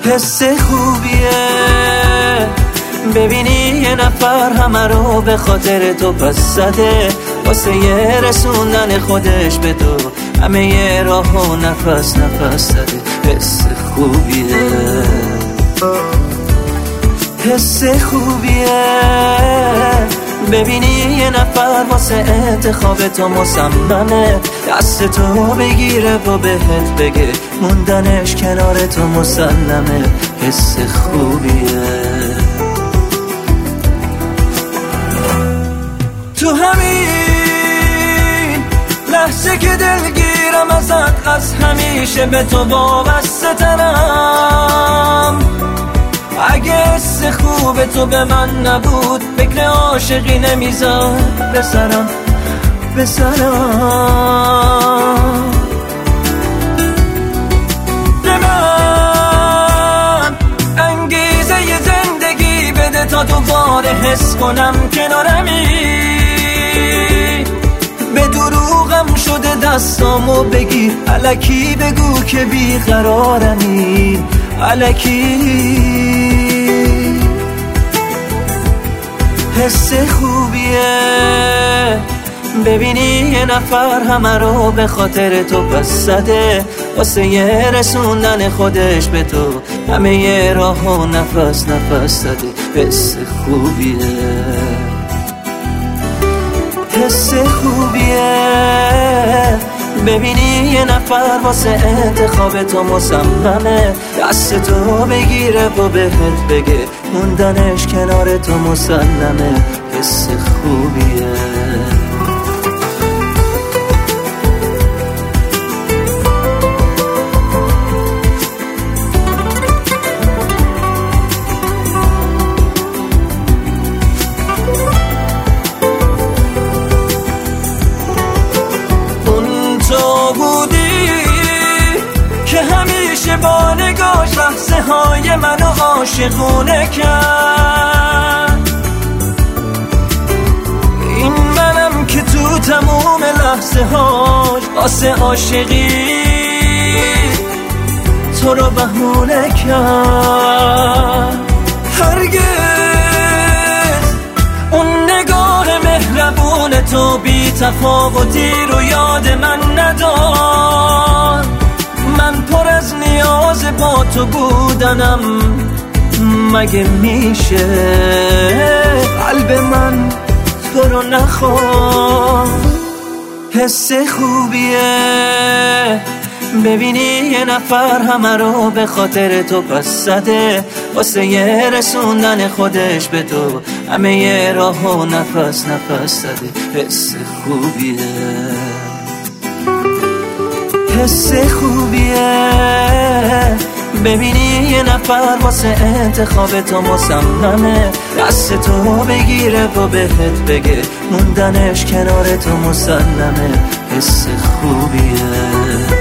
حس خوبیه ببینی یه نفر همه رو به خاطر تو پس زده، واسه یه رسوندن خودش به تو همه یه راه و نفس نفس زده. حس خوبیه، حس خوبیه ببینی یه نفر واسه انتخاب تو مصممه، دست تو بگیره و بهت بگه موندنش کنار تو مسلمه. حس خوبیه. تو همین لحظه که دلگیرم ازت، از همیشه به تو وابسته ترم. اگه حس خوب تو به من نبود، فکر عاشقی نمیزد بسرم. به من انگیزه ی زندگی بده تا دوباره حس کنم کنارمی. به دروغم شده دستامو بگی، الکی بگو که بیقرارمی، الکی. حس خوبیه ببینی یه نفر همه رو به خاطر تو پس زده، واسه یه رسوندن خودش به تو همه یه راه و نفس نفس زده. حس خوبیه، حس خوبیه ببینی یه نفر واسه انتخاب تو مصممه، دست تو بگیره و بهت بگه موندنش کنار تو مسلمه. حس خوبیه. با نگاش لحظه های منو عاشقونه کرد. این منم که تو تموم لحظه هاش واسه عاشقی تو رو بهونه کرد. هرگز اون نگاه مهربون تو بی تفاوتی رو یاد من ندار. من پر از نیاز با تو بودنم، مگه میشه قلب من تو رو نخواد؟ حس خوبیه ببینی یه نفر همه رو به خاطر تو پس زده، واسه یه رسوندن خودش به تو همه یه راه و نفس نفس زده. حس خوبیه، حس خوبیه ببینی یه نفر واسه انتخاب تو مصممه، دست تو بگیره و بهت بگه موندنش کنار تو مسلمه. حس خوبیه.